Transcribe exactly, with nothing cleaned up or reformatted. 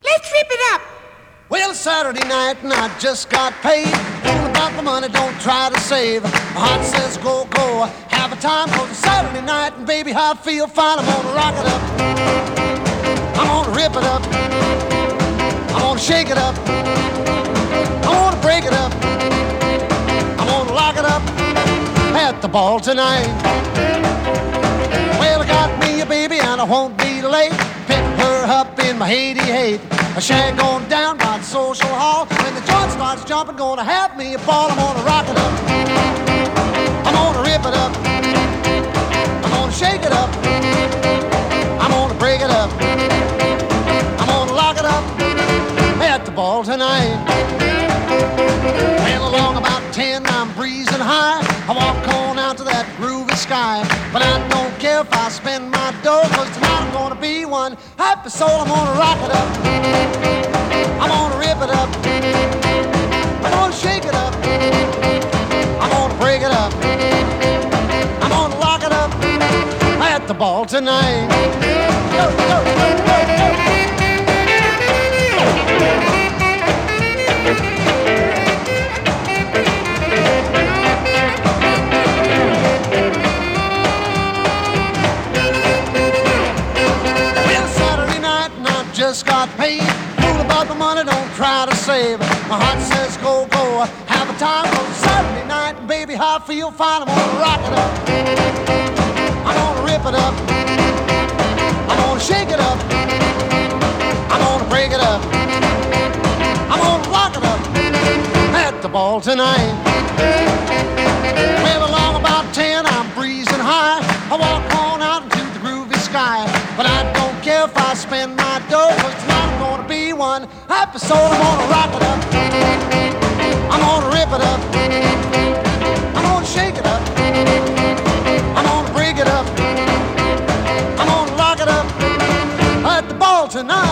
Let's rip it up. Well, it's Saturday night and I just got paid. All about the money, don't try to save. My heart says go, go, have a time. Cause it's Saturday night and baby, how I feel fine. I'm gonna rock it up, I'm gonna rip it up, I'm gonna shake it up, I'm gonna break it up, I'm gonna lock it up at the ball tonight. Well, I got me a baby and I won't be late. Pick her up in my eighty-eight. A shag going down by the social hall. When the joint starts jumping, gonna have me a ball. I'm gonna rock it up, I'm gonna rip it up, I'm gonna shake it up, I'm gonna break it up, I'm gonna lock it up at the ball tonight. Well, along about ten, I'm breezing high. I walk on out to that groovy sky. But I don't care if I spend my dough, cause tonight I'm gonna be one happy soul. I'm gonna rock it up, I'm gonna rip it up, I'm gonna shake it up, I'm gonna break it up, I'm gonna lock it up at the ball tonight. Go, go, go, go, go. Just got paid. Fool about the money, don't try to save. My heart says go, go, have a time. On Saturday night, baby, how I feel fine. I'm gonna rock it up, I'm gonna rip it up, I'm gonna shake it up, I'm gonna break it up, I'm gonna lock it up at the ball tonight. Well, along about ten, I'm breezing high. I walk on out into the groovy sky. But I don't care if I spend my dough, cause tonight I'm gonna be one happy soul. I'm gonna rock it up, I'm gonna rip it up, I'm gonna shake it up, I'm gonna break it up, I'm gonna lock it up at the ball tonight.